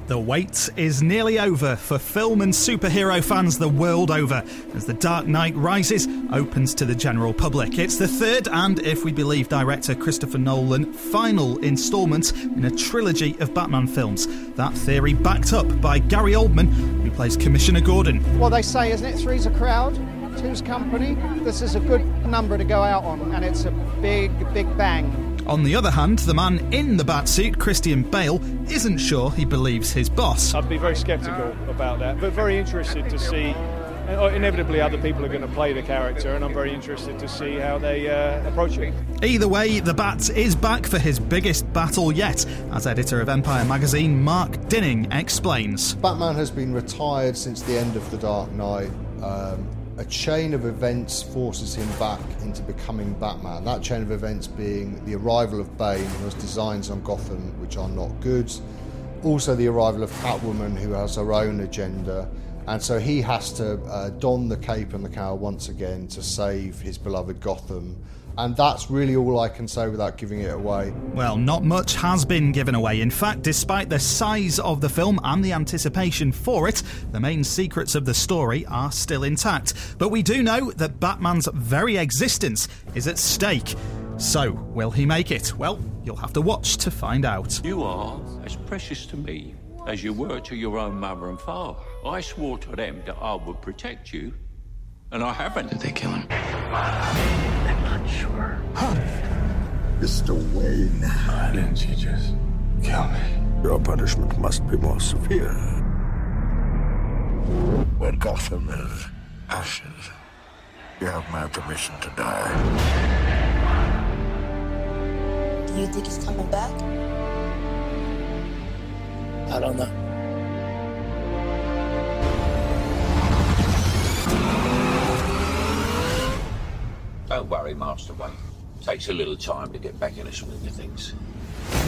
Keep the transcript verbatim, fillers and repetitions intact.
The wait is nearly over for film and superhero fans the world over as The Dark Knight Rises opens to the general public. It's the third and, if we believe director Christopher Nolan, final instalment in a trilogy of Batman films. That theory backed up by Gary Oldman, who plays Commissioner Gordon. Well, they say, isn't it, three's a crowd, two's company? This is a good number to go out on, and it's a big, big bang. On the other hand, the man in the Batsuit, Christian Bale, isn't sure he believes his boss. I'd be very sceptical about that, but very interested to see. Inevitably, other people are going to play the character, and I'm very interested to see how they uh, approach it. Either way, the Bat is back for his biggest battle yet, as editor of Empire magazine Mark Dinning explains. Batman has been retired since the end of The Dark Knight. Um, A chain of events forces him back into becoming Batman. That chain of events being the arrival of Bane, who has designs on Gotham which are not good. Also the arrival of Catwoman, who has her own agenda. And so he has to uh, don the cape and the cowl once again to save his beloved Gotham. And that's really all I can say without giving it away. Well, not much has been given away. In fact, despite the size of the film and the anticipation for it, the main secrets of the story are still intact. But we do know that Batman's very existence is at stake. So, will he make it? Well, you'll have to watch to find out. You are as precious to me as you were to your own mother and father. I swore to them that I would protect you, and I haven't. Did they kill him? I'm not sure. Huh. Mister Wayne. Why didn't you just kill me? Your punishment must be more severe. When Gotham is ashes, you have my permission to die. Do you think he's coming back? I don't know. Don't worry, Master Wayne. Takes a little time to get back in the swing of things.